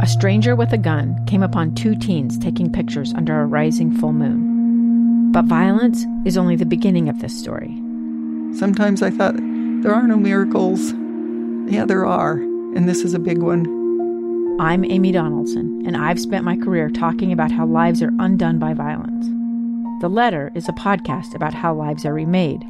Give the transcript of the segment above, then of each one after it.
a stranger with a gun came upon two teens taking pictures under a rising full moon. But violence is only the beginning of this story. Sometimes I thought, there are no miracles. Yeah, there are, and this is a big one. I'm Amy Donaldson, and I've spent my career talking about how lives are undone by violence. The Letter is a podcast about how lives are remade.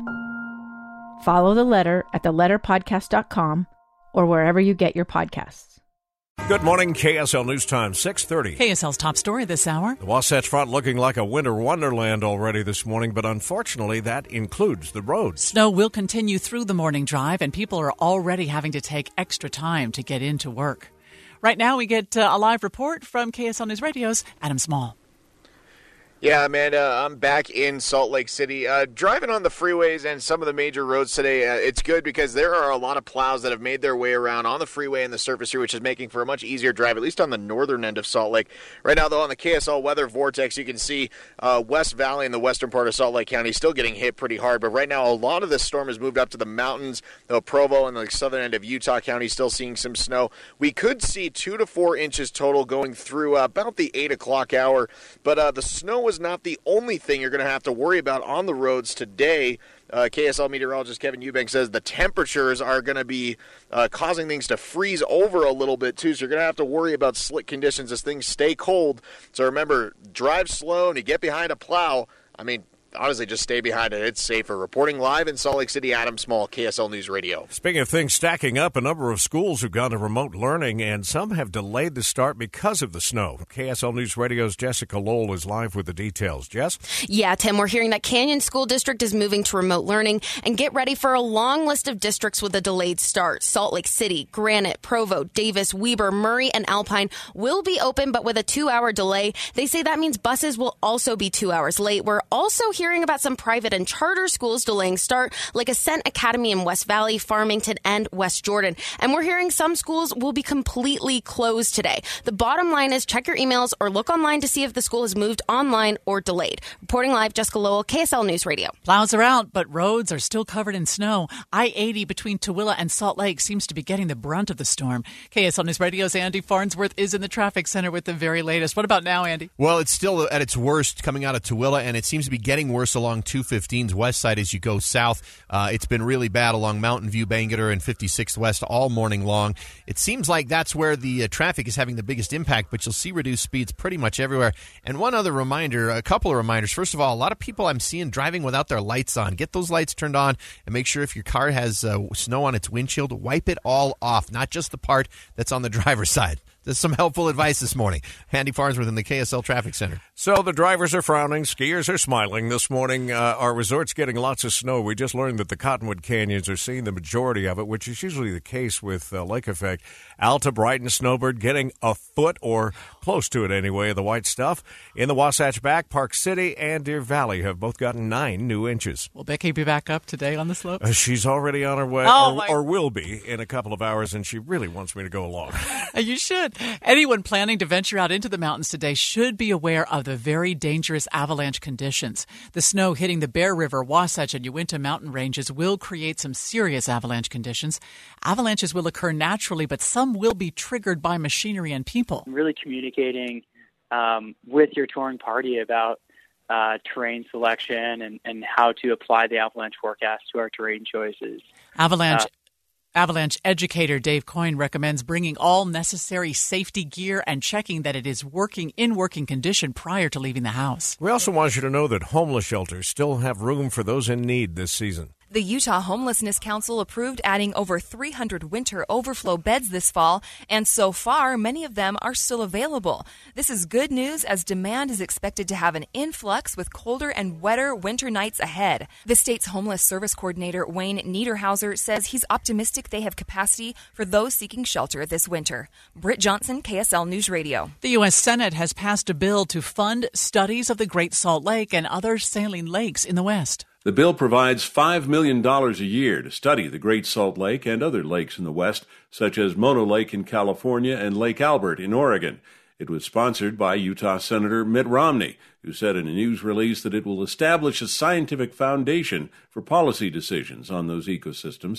Follow The Letter at theletterpodcast.com or wherever you get your podcasts. Good morning, KSL News Time, 6:30. KSL's top story this hour. The Wasatch Front looking like a winter wonderland already this morning, but unfortunately that includes the roads. Snow will continue through the morning drive, and people are already having to take extra time to get into work. Right now we get a live report from KSL News Radio's Adam Small. Yeah, Amanda, I'm back in Salt Lake City. Driving on the freeways and some of the major roads today, it's good because there are a lot of plows that have made their way around on the freeway and the surface here, which is making for a much easier drive, at least on the northern end of Salt Lake. Right now, though, on the KSL weather vortex, you can see West Valley in the western part of Salt Lake County still getting hit pretty hard. But right now, a lot of this storm has moved up to the mountains, though Provo and the southern end of Utah County still seeing some snow. We could see 2 to 4 inches total going through about the 8 o'clock hour. But the snow is not the only thing you're going to have to worry about on the roads today. KSL meteorologist Kevin Eubank says the temperatures are going to be causing things to freeze over a little bit, too. So you're going to have to worry about slick conditions as things stay cold. So remember, drive slow and you get behind a plow. I mean, honestly, just stay behind it. It's safer. Reporting live in Salt Lake City, Adam Small, KSL News Radio. Speaking of things stacking up, a number of schools have gone to remote learning, and some have delayed the start because of the snow. KSL News Radio's Jessica Lowell is live with the details. Jess? Yeah, Tim, we're hearing that Canyon School District is moving to remote learning, and get ready for a long list of districts with a delayed start. Salt Lake City, Granite, Provo, Davis, Weber, Murray, and Alpine will be open, but with a 2-hour delay. They say that means buses will also be 2 hours late. We're also hearing about some private and charter schools delaying start, like Ascent Academy in West Valley, Farmington, and West Jordan. And we're hearing some schools will be completely closed today. The bottom line is check your emails or look online to see if the school has moved online or delayed. Reporting live, Jessica Lowell, KSL News Radio. Plows are out, but roads are still covered in snow. I-80 between Tooele and Salt Lake seems to be getting the brunt of the storm. KSL News Radio's Andy Farnsworth is in the traffic center with the very latest. What about now, Andy? Well, it's still at its worst coming out of Tooele, and it seems to be getting worse along 215's west side as you go south. It's been really bad along Mountain View, Bangerter, and 56th West all morning long. It seems like that's where the traffic is having the biggest impact, but you'll see reduced speeds pretty much everywhere. And one other reminder, a couple of reminders. First of all, a lot of people I'm seeing driving without their lights on. Get those lights turned on and make sure if your car has snow on its windshield, wipe it all off, not just the part that's on the driver's side. There's some helpful advice this morning. Andy Farnsworth in the KSL Traffic Center. So the drivers are frowning, skiers are smiling this morning. Our resort's getting lots of snow. We just learned that the Cottonwood Canyons are seeing the majority of it, which is usually the case with lake effect. Alta, Brighton, Snowbird getting a foot or close to it anyway of the white stuff. In the Wasatch Back, Park City and Deer Valley have both gotten 9 new inches. Will Becky be back up today on the slopes? She's already on her way, or will be in a couple of hours, and she really wants me to go along. You should. Anyone planning to venture out into the mountains today should be aware of the very dangerous avalanche conditions. The snow hitting the Bear River, Wasatch, and Uinta mountain ranges will create some serious avalanche conditions. Avalanches will occur naturally, but some will be triggered by machinery and people. Really communicating with your touring party about terrain selection and how to apply the avalanche forecast to our terrain choices. Avalanche educator Dave Coyne recommends bringing all necessary safety gear and checking that it is in working condition prior to leaving the house. We also want you to know that homeless shelters still have room for those in need this season. The Utah Homelessness Council approved adding over 300 winter overflow beds this fall, and so far, many of them are still available. This is good news as demand is expected to have an influx with colder and wetter winter nights ahead. The state's homeless service coordinator, Wayne Niederhauser, says he's optimistic they have capacity for those seeking shelter this winter. Britt Johnson, KSL News Radio. The U.S. Senate has passed a bill to fund studies of the Great Salt Lake and other saline lakes in the West. The bill provides $5 million a year to study the Great Salt Lake and other lakes in the West, such as Mono Lake in California and Lake Albert in Oregon. It was sponsored by Utah Senator Mitt Romney, who said in a news release that it will establish a scientific foundation for policy decisions on those ecosystems.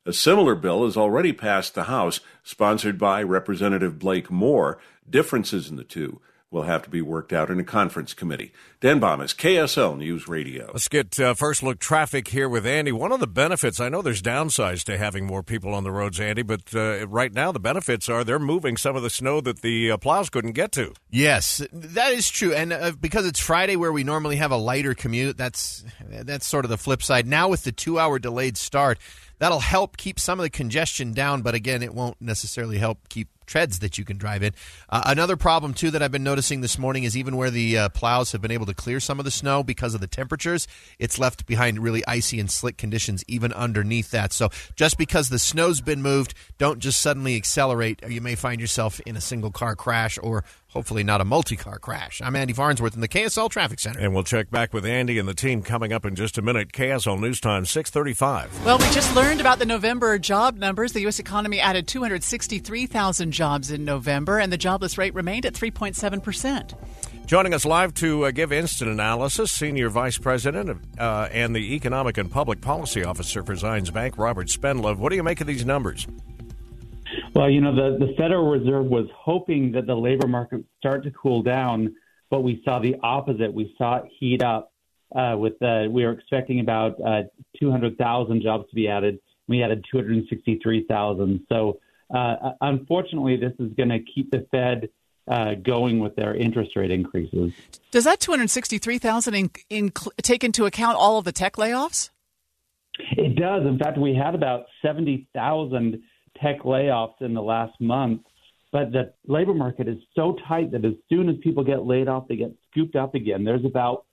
A similar bill has already passed the House, sponsored by Representative Blake Moore. Differences in the two will have to be worked out in a conference committee. Dan Bomis, KSL News Radio. Let's get first look traffic here with Andy. One of the benefits, I know there's downsides to having more people on the roads, Andy, but right now the benefits are they're moving some of the snow that the plows couldn't get to. Yes, that is true. And because it's Friday where we normally have a lighter commute, that's sort of the flip side. Now with the 2-hour delayed start, that'll help keep some of the congestion down, but again, it won't necessarily help keep treads that you can drive in. Another problem, too, that I've been noticing this morning is even where the plows have been able to clear some of the snow because of the temperatures, it's left behind really icy and slick conditions even underneath that. So just because the snow's been moved, don't just suddenly accelerate, or you may find yourself in a single-car crash or hopefully not a multi-car crash. I'm Andy Farnsworth in the KSL Traffic Center. And we'll check back with Andy and the team coming up in just a minute. KSL News Time, 6:35. Well, we just learned about the November job numbers. The U.S. economy added 263,000 jobs in November, and the jobless rate remained at 3.7%. Joining us live to give instant analysis, Senior Vice President and the Economic and Public Policy Officer for Zions Bank, Robert Spendlove. What do you make of these numbers? Well, the Federal Reserve was hoping that the labor market would start to cool down, but we saw the opposite. We saw it heat up. We were expecting about 200,000 jobs to be added. We added 263,000. So, unfortunately, this is going to keep the Fed going with their interest rate increases. Does that 263,000 take into account all of the tech layoffs? It does. In fact, we had about 70,000 tech layoffs in the last month, but the labor market is so tight that as soon as people get laid off, they get scooped up again. There's about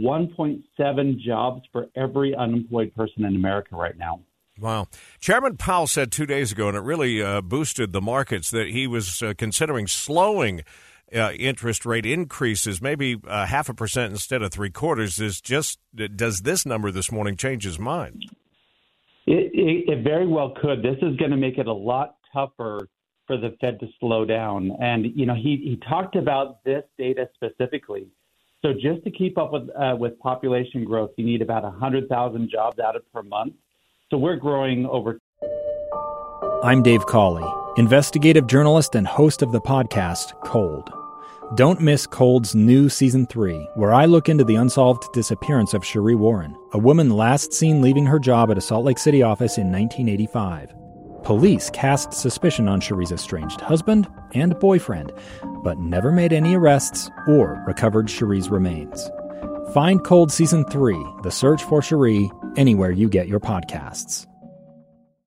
1.7 jobs for every unemployed person in America right now. Wow. Chairman Powell said 2 days ago, and it really boosted the markets, that he was considering slowing interest rate increases, maybe 0.5% instead of 0.75%. Does this number this morning change his mind? It very well could. This is going to make it a lot tougher for the Fed to slow down. And, he talked about this data specifically. So just to keep up with population growth, you need about 100,000 jobs added per month. So we're growing over. I'm Dave Cawley, investigative journalist and host of the podcast Cold. Don't miss Cold's new Season 3, where I look into the unsolved disappearance of Cherie Warren, a woman last seen leaving her job at a Salt Lake City office in 1985. Police cast suspicion on Cherie's estranged husband and boyfriend, but never made any arrests or recovered Cherie's remains. Find Cold Season 3, The Search for Cherie, anywhere you get your podcasts.